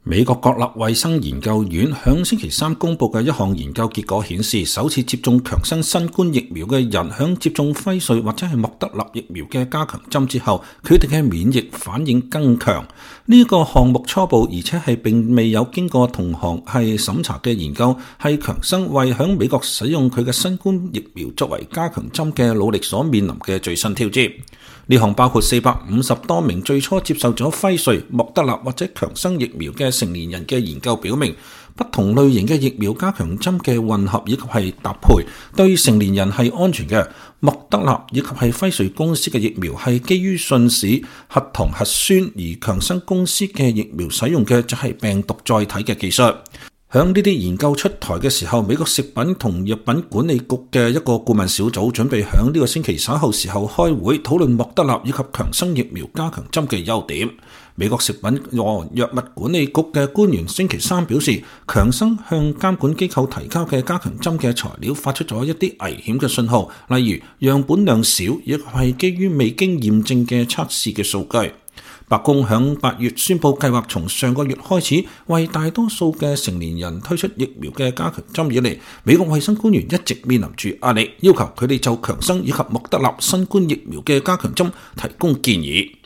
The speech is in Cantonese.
美國國立衛生研究院響星期三公佈嘅一項研究結果顯示，首次接種強生新冠疫苗嘅人響接種輝瑞或者係莫德納疫苗嘅加強針之後，佢哋嘅免疫反應更強。呢個項目初步而且係並未有經過同行係審查嘅研究，係強生為響美國使用佢嘅新冠疫苗作為加強針嘅努力所面臨嘅最新挑戰。呢項包括450多名最初接受咗輝瑞、莫德納或者強生疫苗嘅成年人嘅研究表明，不同類型嘅疫苗加強針嘅混合以及係搭配對成年人係安全嘅。莫德納以及係輝瑞公司嘅疫苗係基於信使核糖核酸，而強生公司嘅疫苗使用嘅就係病毒載體嘅技術。響呢啲研究出台嘅時候，美國食品同藥品管理局嘅一個顧問小組準備響呢個星期稍後時候開會討論莫德納以及強生疫苗加強針嘅優點。美國食品和藥物管理局嘅官員星期三表示，強生向監管機構提交嘅加強針嘅材料發出咗一啲危險嘅信號，例如樣本量少，亦係基於未經驗證嘅測試嘅數據。白宮響8月宣布計劃從上個月開始為大多數嘅成年人推出疫苗嘅加強針以嚟，美國衛生官員一直面臨住壓力，要求佢哋就強生以及莫德納新冠疫苗嘅加強針提供建議。